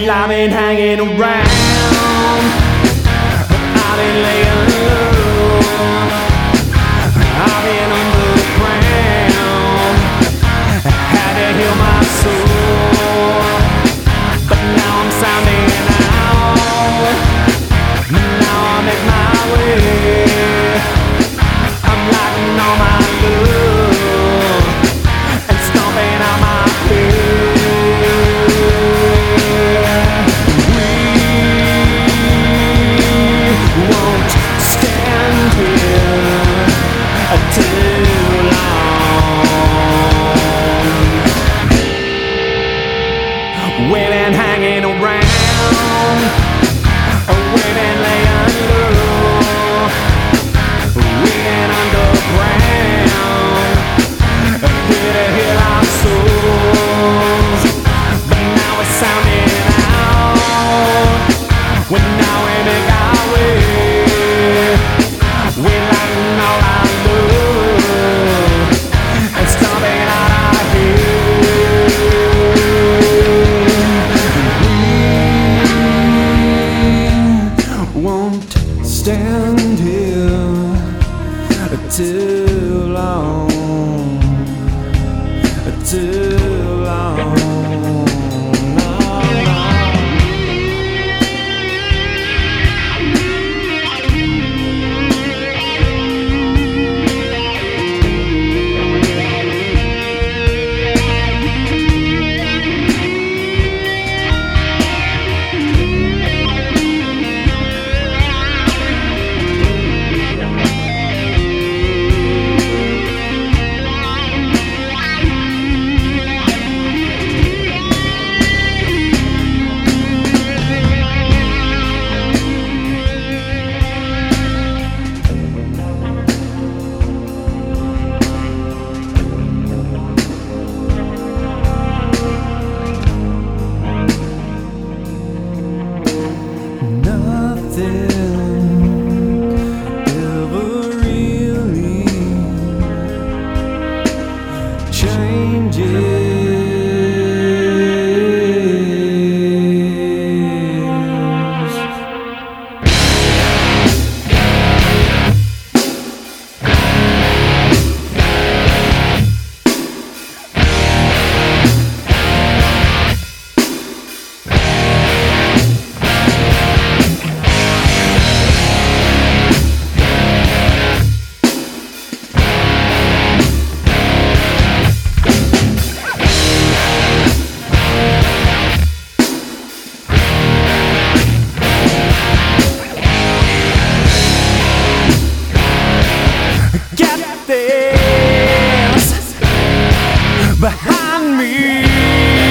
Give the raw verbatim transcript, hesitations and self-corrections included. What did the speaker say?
Well, I've been hanging around, I've been laying low, I've been underground, had to heal my soul, but now I'm sounding out, now I make my way, I'm lighting all my love, and stomping out my fear. We've been hanging around, we've been laying low, we've been underground, here to heal our souls, but now we're sounding out, well now we make our way, we're lighting all our love, and stomping out our heels. Won't stand here too long, too long. No, no. Behind me